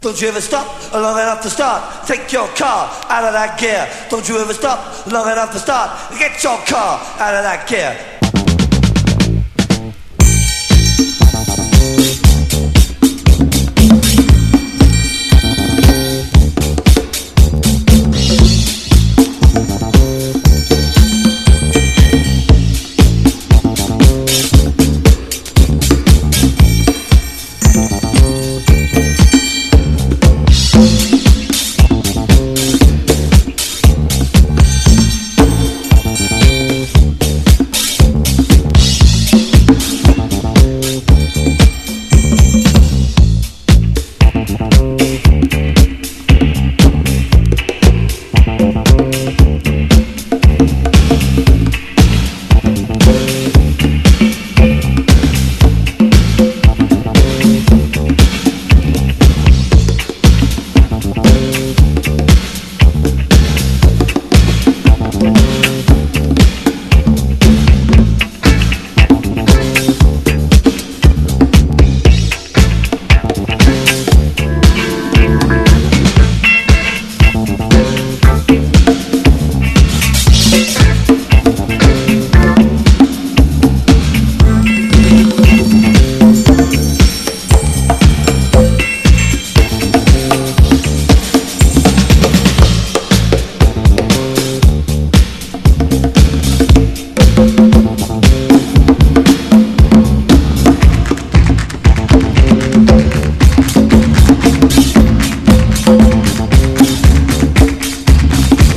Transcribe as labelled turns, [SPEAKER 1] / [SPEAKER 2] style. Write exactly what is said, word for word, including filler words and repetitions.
[SPEAKER 1] Don't you ever stop long enough to start. Take your car out of that gear. Don't you ever stop long enough to start. Get your car out of that gear.
[SPEAKER 2] Thank you.